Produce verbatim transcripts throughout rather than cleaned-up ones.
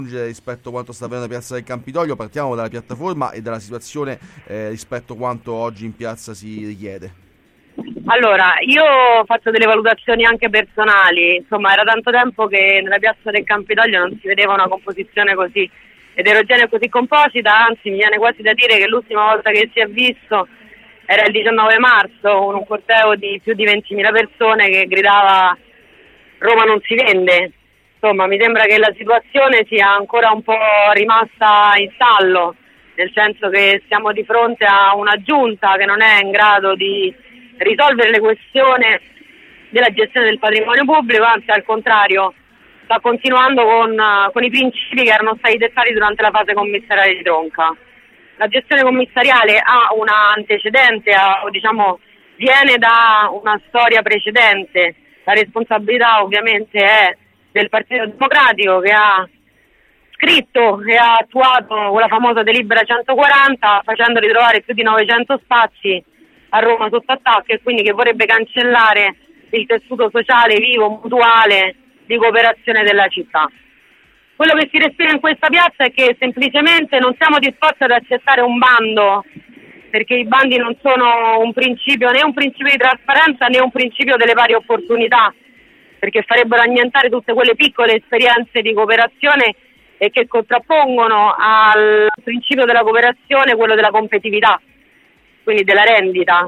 rispetto a quanto sta avvenendo a Piazza del Campidoglio. Partiamo dalla piattaforma e dalla situazione eh, rispetto a quanto oggi in piazza si richiede. Allora, io ho fatto delle valutazioni anche personali, insomma era tanto tempo che nella Piazza del Campidoglio non si vedeva una composizione così eterogenea e così composita, anzi mi viene quasi da dire che l'ultima volta che si è visto era il diciannove marzo, con un corteo di più di ventimila persone che gridava Roma non si vende. Insomma, mi sembra che la situazione sia ancora un po' rimasta in stallo, nel senso che siamo di fronte a una giunta che non è in grado di risolvere le questioni della gestione del patrimonio pubblico, anzi al contrario sta continuando con, con i principi che erano stati dettati durante la fase commissariale di Tronca. La gestione commissariale ha una antecedente, ha, diciamo, viene da una storia precedente. La responsabilità ovviamente è del Partito Democratico, che ha scritto e ha attuato quella famosa delibera centoquaranta, facendo ritrovare più di novecento spazi a Roma sotto attacco, e quindi che vorrebbe cancellare il tessuto sociale vivo, mutuale, di cooperazione della città. Quello che si respira in questa piazza è che semplicemente non siamo disposti ad accettare un bando, perché i bandi non sono un principio, né un principio di trasparenza né un principio delle pari opportunità, perché farebbero annientare tutte quelle piccole esperienze di cooperazione e che contrappongono al principio della cooperazione quello della competitività, quindi della rendita.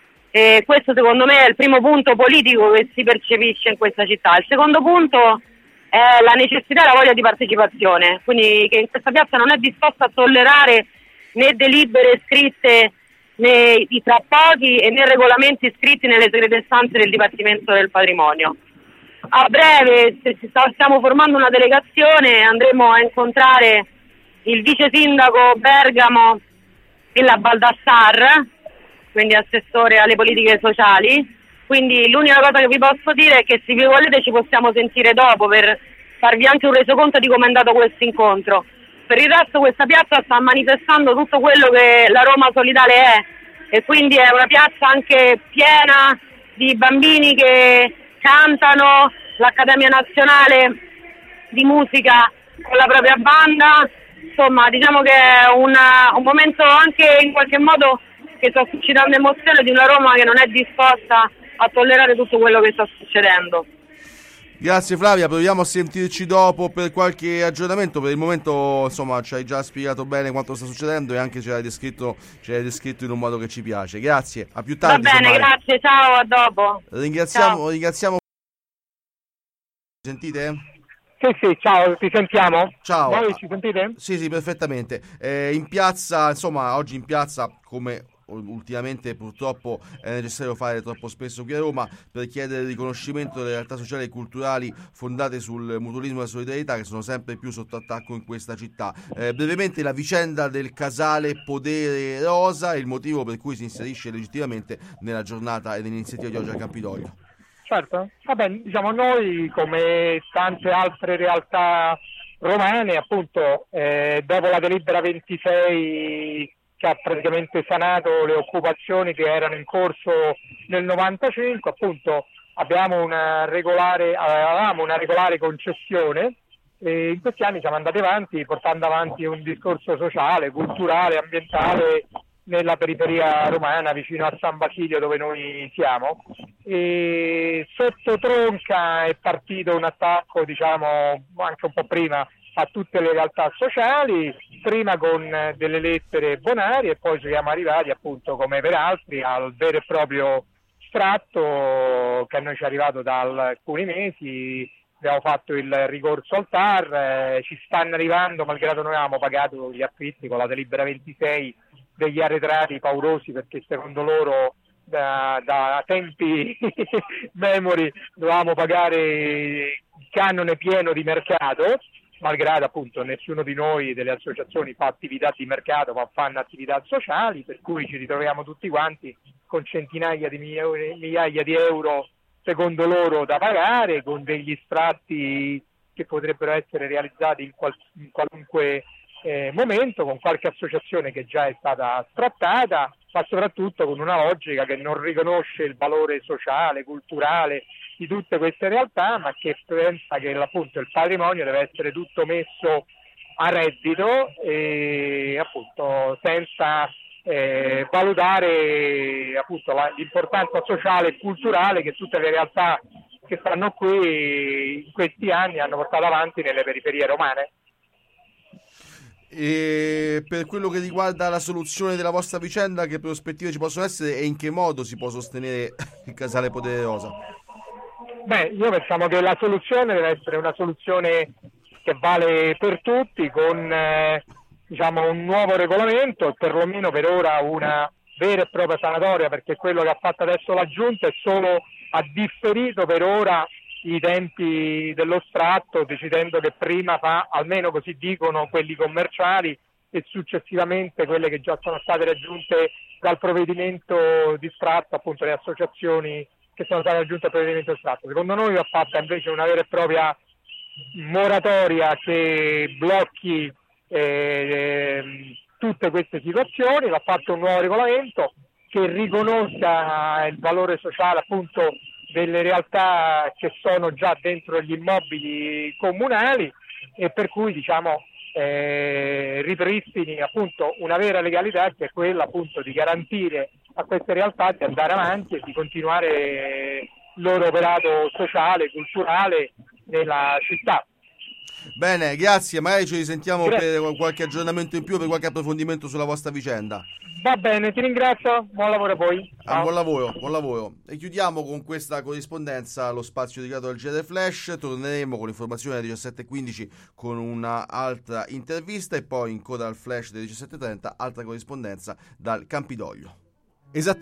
E questo secondo me è il primo punto politico che si percepisce in questa città. Il secondo punto è la necessità e la voglia di partecipazione, quindi che in questa piazza non è disposta a tollerare né delibere scritte né di tra pochi e né regolamenti scritti nelle segrete stanze del Dipartimento del Patrimonio. A breve stiamo formando una delegazione, andremo a incontrare il vice sindaco Bergamo e la Baldassar, quindi assessore alle politiche sociali. Quindi l'unica cosa che vi posso dire è che se vi volete ci possiamo sentire dopo per farvi anche un resoconto di come è andato questo incontro. Per il resto questa piazza sta manifestando tutto quello che la Roma solidale è, e quindi è una piazza anche piena di bambini che cantano, l'Accademia Nazionale di Musica con la propria banda. Insomma, diciamo che è una, un momento anche in qualche modo che sta suscitando emozione di una Roma che non è disposta a tollerare tutto quello che sta succedendo. Grazie Flavia, proviamo a sentirci dopo per qualche aggiornamento. Per il momento, insomma, ci hai già spiegato bene quanto sta succedendo e anche ce l'hai descritto, ce l'hai descritto in un modo che ci piace. Grazie, a più tardi. Va bene, semmai. grazie, ciao, a dopo. Ringraziamo, ciao. ringraziamo. Sentite? Sì, sì, ciao, ti sentiamo? Ciao. Voi ci sentite? Sì, sì, perfettamente. Eh, in piazza, insomma, oggi in piazza, come ultimamente purtroppo è necessario fare troppo spesso qui a Roma, per chiedere il riconoscimento delle realtà sociali e culturali fondate sul mutualismo e la solidarietà, che sono sempre più sotto attacco in questa città. Eh, brevemente la vicenda del casale Podere Rosa e il motivo per cui si inserisce legittimamente nella giornata e nell'iniziativa di oggi al Campidoglio. Certo, va bene, diciamo noi come tante altre realtà romane, appunto, eh, dopo la delibera ventisei che ha praticamente sanato le occupazioni che erano in corso nel novantacinque, appunto abbiamo una regolare, avevamo una regolare concessione e in questi anni siamo andati avanti portando avanti un discorso sociale, culturale, ambientale nella periferia romana vicino a San Basilio dove noi siamo, e sotto Tronca è partito un attacco, diciamo anche un po' prima, a tutte le realtà sociali, prima con delle lettere bonarie e poi siamo arrivati appunto come per altri al vero e proprio sfratto che a noi ci è arrivato da alcuni mesi. Abbiamo fatto il ricorso al T A R, eh, ci stanno arrivando, malgrado noi avevamo pagato gli affitti con la delibera ventisei, degli arretrati paurosi perché secondo loro da, da tempi memori dovevamo pagare il canone pieno di mercato, malgrado appunto nessuno di noi delle associazioni fa attività di mercato ma fanno attività sociali, per cui ci ritroviamo tutti quanti con centinaia di migliaia di euro secondo loro da pagare, con degli sfratti che potrebbero essere realizzati in, qual- in qualunque eh, momento, con qualche associazione che già è stata sfrattata, ma soprattutto con una logica che non riconosce il valore sociale, culturale di tutte queste realtà, ma che pensa che appunto il patrimonio deve essere tutto messo a reddito e appunto senza eh, valutare appunto la, l'importanza sociale e culturale che tutte le realtà che stanno qui in questi anni hanno portato avanti nelle periferie romane. E per quello che riguarda la soluzione della vostra vicenda, che prospettive ci possono essere e in che modo si può sostenere il Casale Poderosa? Beh, io pensiamo che la soluzione deve essere una soluzione che vale per tutti, con eh, diciamo un nuovo regolamento, perlomeno per ora una vera e propria sanatoria, perché quello che ha fatto adesso la Giunta è solo ha differito per ora i tempi dello sfratto, decidendo che prima fa, almeno così dicono quelli commerciali, e successivamente quelle che già sono state raggiunte dal provvedimento di sfratto, appunto le associazioni che sono state raggiunte al provvedimento di sfratto. Secondo noi va fatta invece una vera e propria moratoria che blocchi eh, tutte queste situazioni, va fatto un nuovo regolamento che riconosca il valore sociale appunto delle realtà che sono già dentro gli immobili comunali e per cui diciamo eh, ripristini appunto una vera legalità, che è quella appunto di garantire a queste realtà di andare avanti e di continuare il loro operato sociale, culturale nella città. Bene, grazie, magari ci risentiamo Grazie. Per qualche aggiornamento in più, per qualche approfondimento sulla vostra vicenda. Va bene, ti ringrazio, buon lavoro a voi. Ah, buon lavoro, buon lavoro. E chiudiamo con questa corrispondenza lo spazio dedicato al G R Flash. Torneremo con l'informazione alle diciassette e quindici con un'altra intervista e poi in coda al Flash delle diciassette e trenta altra corrispondenza dal Campidoglio. Esattamente.